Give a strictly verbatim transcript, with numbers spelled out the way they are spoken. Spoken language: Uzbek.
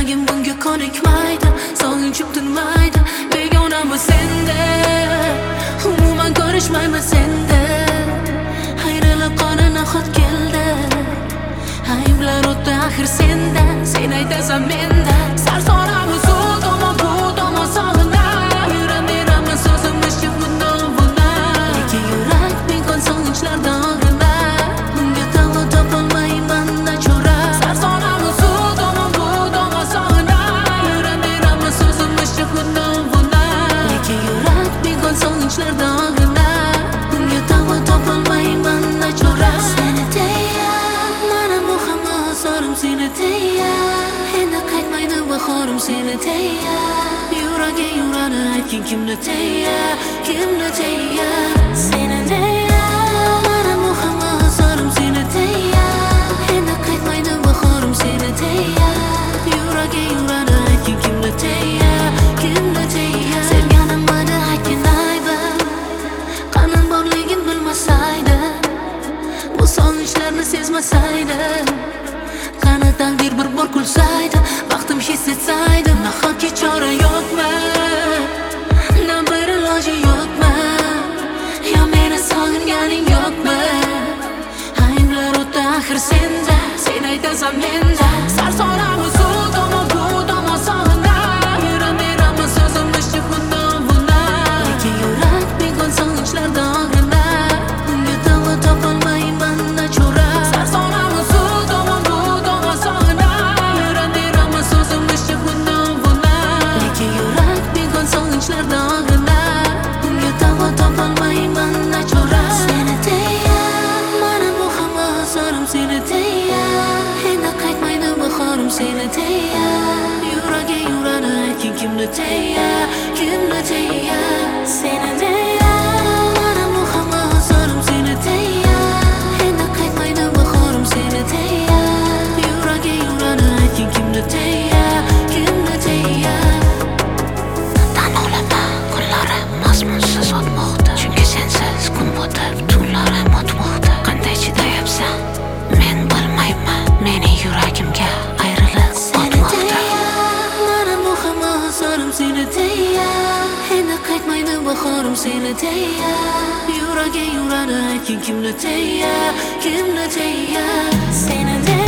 yuragim bunga ko'nikmaydi. Sog'inchim tinmaydi, begonami senda, umuman ko'rishmayman senda. Hayrilib qona nahot keldi, ayblar o'tdi axir senda. Sen aytasan menda sarsonaman suv tomon bu tomon sog'inar. Yuraveraman so'zim ishchi bundan bundan. Lekin yurak begon sog'inchlarda og'rinar. Bunga davo topolmayman nachora. Sarsonaman suv tomon bu tomon sog'inar. Yuraveraman so'zim ishchi bundan bundan. Lekin yurak begon sog'inchlarda og'rinar. Bunga davo topolmayman nachora. Seni deya mana bu hamma azorim seni deya. Endi qaytmaydi bahorim seni deya. Yuragi yuradi aytgin kimni deya, kimni deya. Seni deya mana bu hamma azorim seni deya. Endi qaytmaydi bahorim seni deya. Yuragi yuradi aytgin kimni deya, kimni deya. Sevganim mani aytgin aybim, qanday borligin bilmasaydi, bu sog'inchlarni sezmasaydi. Qani taqdir bir bor kulsaydi, baxtim his etsaydi. Nahotki chora yo'qmi, na bir iloji yo'qmi, yo meni sog'inganing yo'qmi? Ayblar o'tdi axir senda, sen aytasan menda. Sarsonaman suv tomon bu tomon sog'inar. Yuraveraman so'zim ishchi bundan bundan. Lekin yurak begon sog'inchlarda og'rinar. Bunga davo topolmayman nachora. Sarsonaman suv tomon bu tomon sog'inar. Yuraveraman so'zim ishchi bundan bundan. Lekin yurak begon sog'inchlarda og'rinar. Bunga davo topolmayman nachora. Seni deya mana bu hamma azorim seni deya. Endi qaytmaydi bahorim seni deya. Yuragi yuradi aytgin kimni deya, kimni deya. Seni deya mana bu hamma azorim seni deya. Endi qaytmaydi bahorim seni deya. Yuragi yuradi aytgin kimni deya, kimni deya. Tan olaman kunlarim mazmunsiz o'tmoqda, chunki sensiz kun botib tunlarim o'tmoqda. Qanday chidayapsan men bilmayman, mening yuragimga ayrilib o'tmoqda. Mana bu hamma azorim seni deya. Endi qaytmaydi bahorim seni deya. Yuragi yuradi aytgin kimni deya, kimni deya. Seni deya